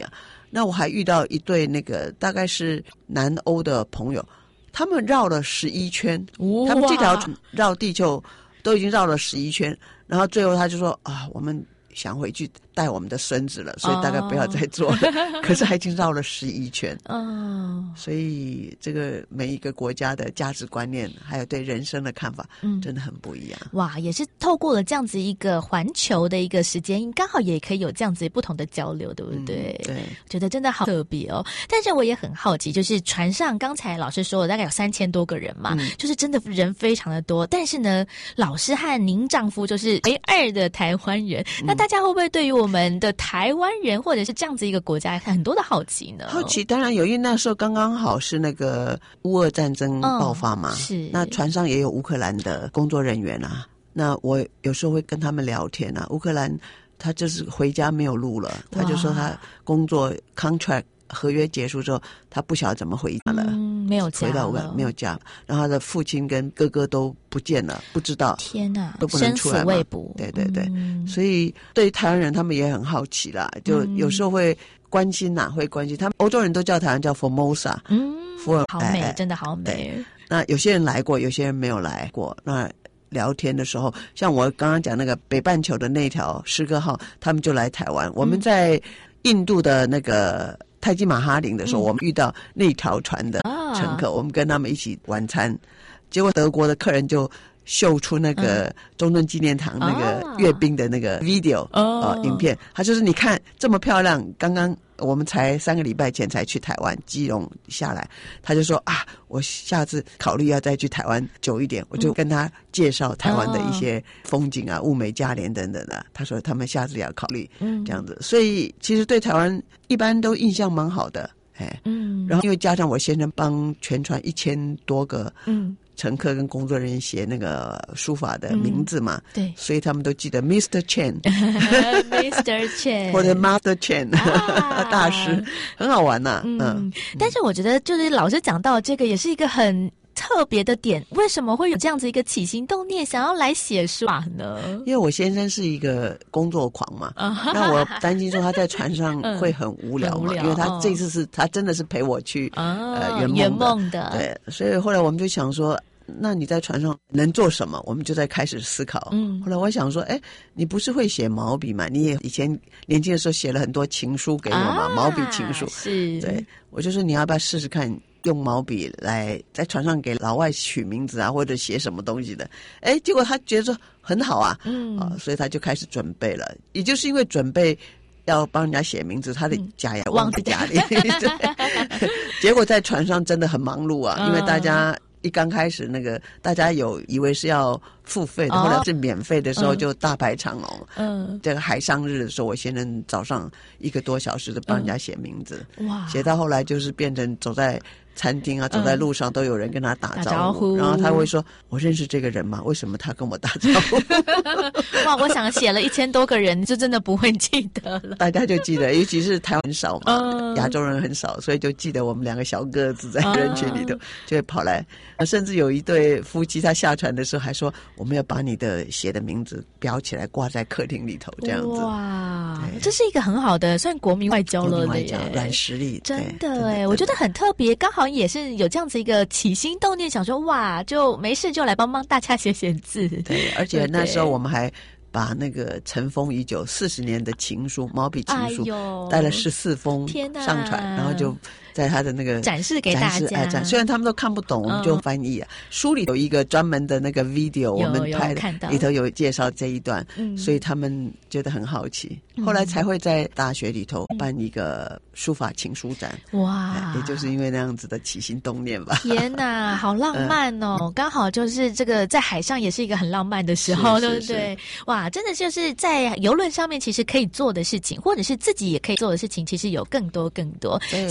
那我还遇到一对那个大概是南欧的朋友，他们绕了11圈，他们这条绕地球都已经绕了11圈，然后最后他就说啊，我们想回去带我们的孙子了，所以大概不要再做了。可是还已经绕了11圈。所以这个每一个国家的价值观念，还有对人生的看法，真的很不一样。 哇，也是透过了这样子一个环球的一个时间，刚好也可以有这样子不同的交流，对不对？ 对， 觉得真的好特别哦。但是我也很好奇，就是船上刚才老师说了，大概有3000多个人嘛，就是真的人非常的多。但是呢，老师和您丈夫就是唯二的台湾人，那大家会不会对于我们的台湾人或者是这样子一个国家很多的好奇呢？ 好奇当然有，因为那时候刚刚好是那个乌俄战争爆发嘛， 是那船上也有乌克兰的工作人员啊，那我有时候会跟他们聊天啊。乌克兰他就是回家没有路了，他就说他工作 contract 合约结束之后，他不晓得怎么回家了， 没有家了， 回到没有家，然后他的父亲跟哥哥都不见了，不知道， 天哪， 都不能出来嘛， 生死未卜。 对对对，所以对于台湾人他们也很好奇啦，就有时候会关心呐，会关心他们。欧洲人都叫台湾叫 Formosa， 福尔， 好美，真的好美。 那有些人来过，有些人没有来过。那聊天的时候，像我刚刚讲那个北半球的那条诗歌号，他们就来台湾。我们在印度的那个泰姬玛哈陵的时候，我们遇到那条船的乘客，我们跟他们一起晚餐，结果德国的客人就秀出那个中正纪念堂那个阅兵的那个 video 影片，他就是你看这么漂亮，刚刚我们才3个礼拜前才去台湾基隆下来，他就说啊，我下次考虑要再去台湾久一点，我就跟他介绍台湾的一些风景啊，物美价廉等等的。他说他们下次也要考虑这样子，所以其实对台湾一般都印象蛮好的，然后因为加上我先生帮全船1000多个乘客跟工作人员写那个书法的名字嘛， 对， 所以他们都记得 Mr. Chen，Mr. Chen 或者 Master Chen，大师，很好玩呐。 但是我觉得就是老师讲到这个也是一个很特别的点，为什么会有这样子一个起心动念想要来写书法呢？ 因为我先生是一个工作狂嘛，那我担心说他在船上会很无聊嘛，因为他这次是他真的是陪我去圆梦的，对，所以后来我们就想说，那你在船上能做什么？我们就在开始思考。后来我想说，你不是会写毛笔嘛？你也以前年轻的时候写了很多情书给我嘛，毛笔情书。是，对，我就说你要不要试试看，用毛笔来在船上给老外取名字啊，或者写什么东西的。结果他觉得说很好啊，所以他就开始准备了。也就是因为准备要帮人家写名字，他的家也忘在家里。结果在船上真的很忙碌啊，因为大家一刚开始那个大家有以为是要付费的，后来是免费的时候就大排长龙。这个海上日的时候，我先生早上1个多小时的帮人家写名字，写到后来就是变成走在餐厅啊，走在路上都有人跟他打招呼，然后他会说：“我认识这个人吗？为什么他跟我打招呼？” 哇，我想写了1000多个人，就真的不会记得了。 大家就记得，尤其是台湾很少嘛，亚洲人很少，所以就记得我们2个小个子在人群里头，就会跑来。甚至有一对夫妻，他下船的时候还说：“我们要把你的写的名字标起来，挂在客厅里头，这样子。” 哇，这是一个很好的算国民外交了耶， 软实力， 真的我觉得很特别，刚好也是有这样子一个起心动念，想说哇，就没事就来帮大家写写字。 对，而且那时候我们还把那个尘封已久40年的情书，毛笔情书，带了14封上传，然后就在他的那个展示给大家。 虽然他们都看不懂，我们就翻译啊。书里有一个专门的那个 video， 我们拍的，里头有介绍这一段，所以他们觉得很好奇。后来才会在大学里头办一个书法情书展。哇，也就是因为那样子的起心动念吧。 天哪，好浪漫哦！刚好就是这个在海上也是一个很浪漫的时候，对不对？哇，真的就是在邮轮上面其实可以做的事情，或者是自己也可以做的事情，其实有更多更多。所以就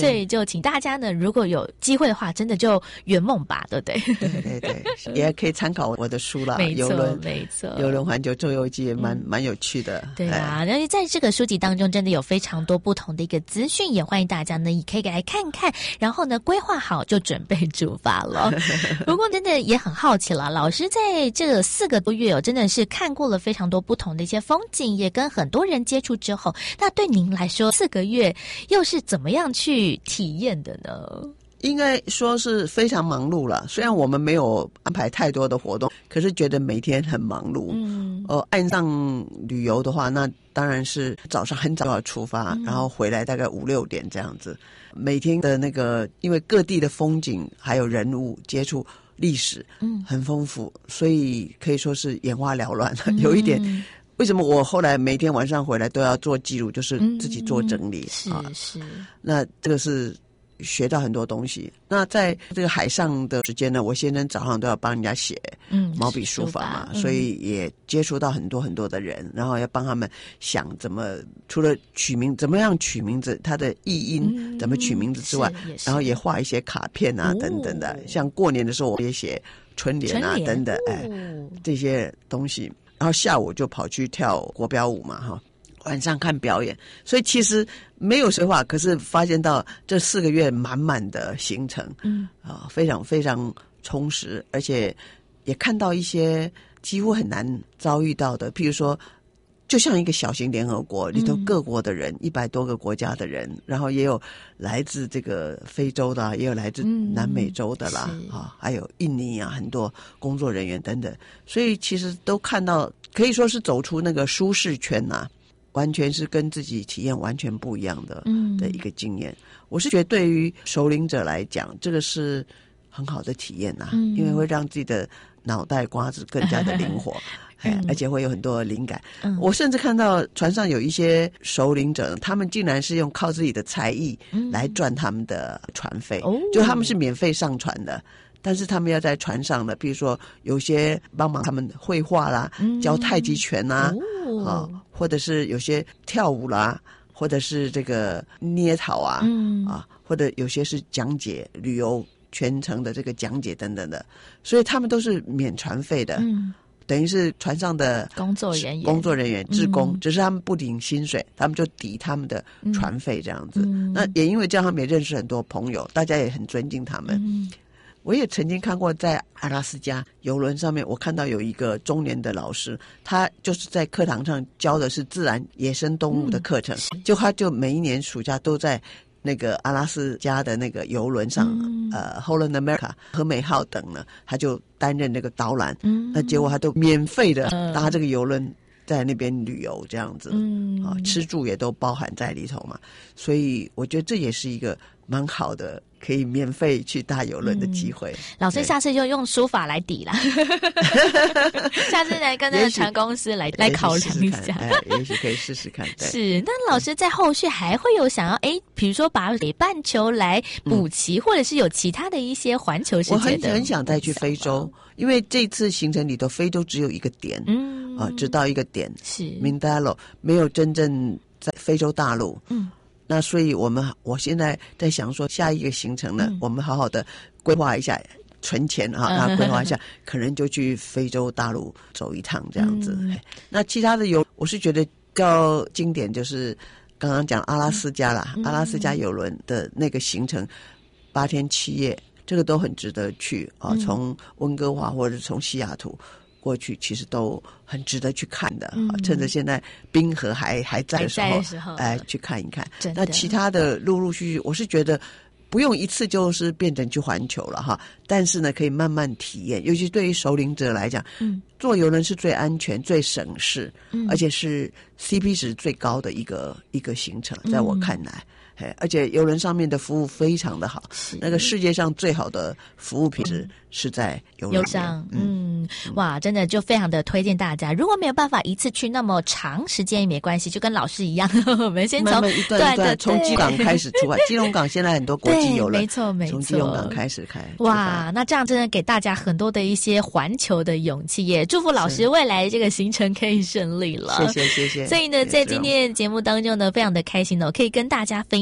请大家呢，如果有机会的话，真的就圆梦吧，对不对？ 对对对，也可以参考我的书啦。 没错， 邮轮没错， 邮轮环球周游记也蛮有趣的。 对啊，然后在这个书籍当中，真的有非常多不同的一个资讯，也欢迎大家呢也可以来看看，然后呢规划好就准备出发了。不过真的也很好奇了，老师在这4个多月真的是看过了非常多不同的一些风景，也跟很多人接触之后，那对您来说4个月又是怎么样去体验的呢？ 应该说是非常忙碌了，虽然我们没有安排太多的活动，可是觉得每天很忙碌。岸上旅游的话，那当然是早上很早要出发，然后回来大概5、6点这样子。每天的那个，因为各地的风景还有人物接触历史，很丰富，所以可以说是眼花缭乱。有一点，为什么我后来每天晚上回来都要做记录，就是自己做整理。 是。 那这个是学到很多东西。那在这个海上的时间呢，我先生早上都要帮人家写毛笔书法嘛，所以也接触到很多很多的人，然后要帮他们想怎么除了取名怎么样取名字，它的译音怎么取名字之外，然后也画一些卡片啊等等的，像过年的时候我也写春联啊等等，这些东西。然后下午就跑去跳国标舞嘛哈。晚上看表演，所以其实没有规划，可是发现到这4个月满满的行程，非常非常充实，而且也看到一些几乎很难遭遇到的，譬如说，就像一个小型联合国里头各国的人，100多个国家的人，然后也有来自这个非洲的，也有来自南美洲的啦，还有印尼啊，很多工作人员等等，所以其实都看到，可以说是走出那个舒适圈啊。完全是跟自己体验完全不一样的一个经验。我是觉得对于首领者来讲，这个是很好的体验啊，因为会让自己的脑袋瓜子更加的灵活，而且会有很多灵感。我甚至看到船上有一些首领者，他们竟然是用靠自己的才艺来赚他们的船费，就他们是免费上船的。但是他们要在船上的，比如说有些帮忙他们绘画啦，教太极拳啦，或者是有些跳舞啦，或者是这个捏陶啊，或者有些是讲解旅游全程的这个讲解等等的，所以他们都是免船费的，等于是船上的工作人员、志工，只是他们不领薪水，他们就抵他们的船费这样子。那也因为这样，他们也认识很多朋友，大家也很尊敬他们。我也曾经看过在阿拉斯加邮轮上面，我看到有一个中年的老师，他就是在课堂上教的是自然野生动物的课程，他就每一年暑假都在那个阿拉斯加的那个邮轮上Holland America 和美号等呢，他就担任那个导览，那结果他都免费的搭这个邮轮在那边旅游这样子，吃住也都包含在里头嘛，所以我觉得这也是一个蛮好的可以免费去搭邮轮的机会。 老师下次就用书法来抵啦下次来跟那个船公司来考量一下， 也许可以试试看。 是，那老师在后续还会有想要比如说把北半球来补齐，或者是有其他的一些环球世界的？ 我很想再去非洲，因为这次行程里头非洲只有一个点，只到一个点是 Mindelo， 没有真正在非洲大陆。那所以我现在在想说，下一个行程呢，我们好好的规划一下，存钱啊，然后规划一下，可能就去非洲大陆走一趟这样子。那其他的我是觉得比较经典，就是刚刚讲阿拉斯加啦，阿拉斯加邮轮的那个行程8天7夜，这个都很值得去啊。从温哥华或者从西雅图过去，其实都很值得去看的。趁着现在冰河还在的时候，去看一看。那其他的陆陆续续，我是觉得不用一次就是变成去环球了哈。但是呢，可以慢慢体验，尤其对于首领者来讲，坐邮轮是最安全、最省事，而且是 CP 值最高的一个行程，在我看来。而且邮轮上面的服务非常的好，那个世界上最好的服务品质是在邮轮上。 哇，真的就非常的推荐大家。如果没有办法一次去那么长时间也没关系，就跟老师一样，我们先从一段一段从基隆港开始出发。基隆港现在很多国际邮轮， 没错， 从基隆港开始开。 哇，那这样真的给大家很多的一些环球的勇气，也祝福老师未来这个行程可以顺利了。 谢谢。 所以呢，在今天的节目当中呢，非常的开心可以跟大家分享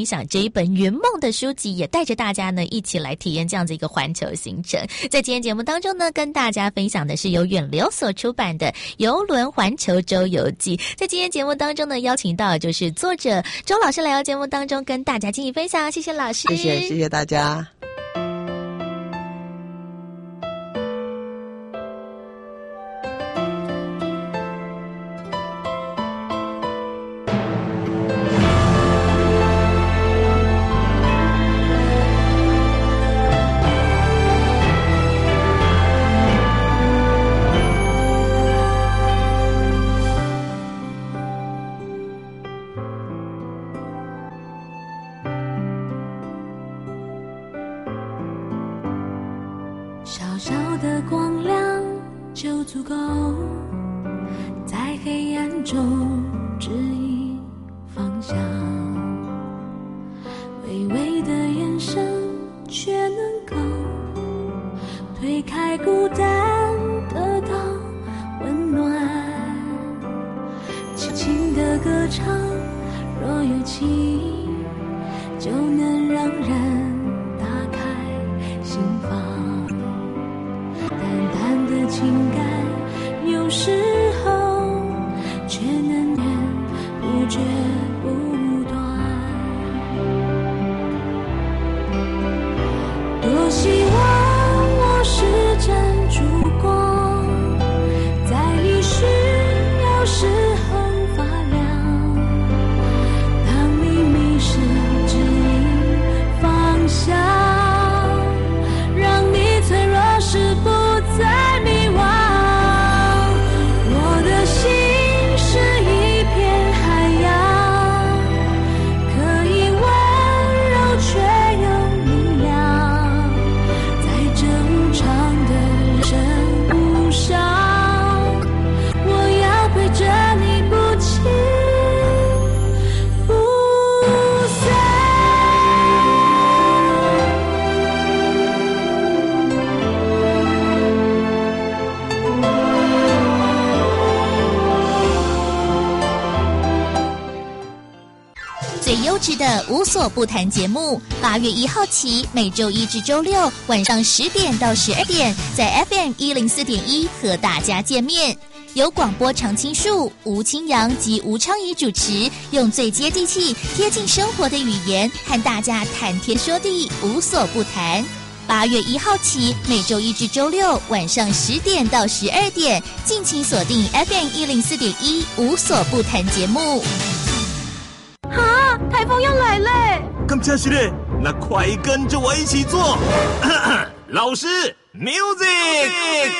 享这一本圆梦的书籍，也带着大家呢一起来体验这样子一个环球行程。在今天节目当中呢，跟大家分享的是由远流所出版的《邮轮环球周游记》。在今天节目当中呢，邀请到的就是作者周老师来到节目当中跟大家进行分享，谢谢老师。 谢谢大家。 的无所不谈节目，8月1号起，每周1至周6晚上10点到12点，在 FM104.1和大家见面。由广播常青树、吴清扬及吴昌仪主持，用最接地气、贴近生活的语言，和大家谈天说地，无所不谈。8月1号起，每周1至周6晚上10点到12点，敬请锁定 FM104.1无所不谈节目。 台风要来嘞！ 刚加是嘞，那快跟着我一起做。老师 ，music。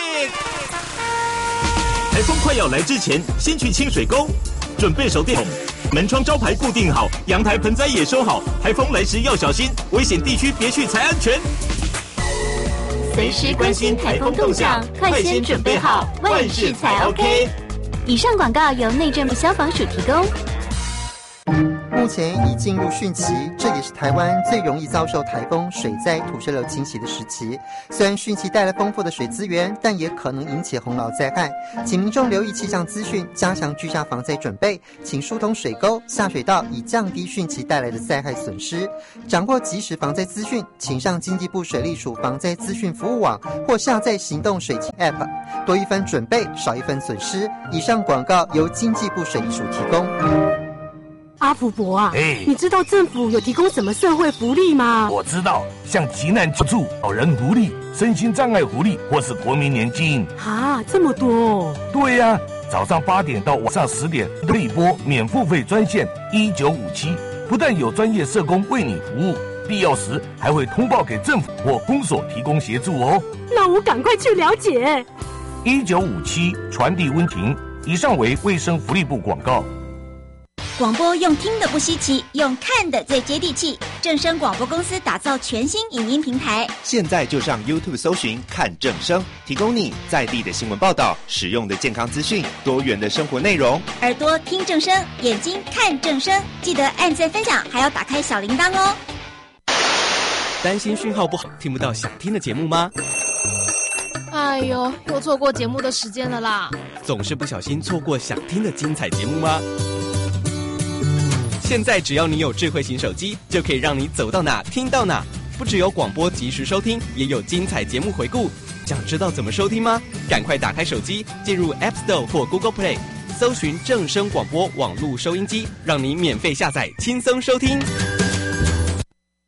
台风快要来之前，先去清水沟，准备手电筒，门窗招牌固定好，阳台盆栽也收好。台风来时要小心，危险地区别去才安全。 随时关心台风动向，快先准备好，万事才 OK。以上广告由内政部消防署提供。 目前已进入汛期，这也是台湾最容易遭受台风、水灾、土石流侵袭的时期。虽然汛期带来丰富的水资源，但也可能引起洪涝灾害。请民众留意气象资讯，加强居家防灾准备，请疏通水沟、下水道，以降低汛期带来的灾害损失。掌握即时防灾资讯，请上经济部水利署防灾资讯服务网或下载行动水情 App， 多一分准备，少一分损失。以上广告由经济部水利署提供。 阿福伯啊，你知道政府有提供什么社会福利吗？ 我知道，像急难救助、老人福利、身心障碍福利，或是国民年金。 啊，这么多哦！ 对呀，早上8点到晚上10点可以拨免付费专线1957，不但有专业社工为你服务，必要时还会通报给政府或公所提供协助哦。 那我赶快去了解。 1957传递温情。以上为卫生福利部广告。 广播用听的不稀奇，用看的最接地气。正声广播公司打造全新影音平台， 现在就上 YouTube 搜寻看正声，提供你在地的新闻报道、实用的健康资讯、多元的生活内容。 耳朵听正声，眼睛看正声，记得按赞分享，还要打开小铃铛哦。 担心讯号不好，听不到想听的节目吗？ 哎呦，又错过节目的时间了啦！ 总是不小心错过想听的精彩节目吗？ 现在只要你有智慧型手机，就可以让你走到哪听到哪。不只有广播即时收听，也有精彩节目回顾。想知道怎么收听吗？赶快打开手机，进入 App Store 或 Google Play， 搜寻正声广播网络收音机，让你免费下载，轻松收听。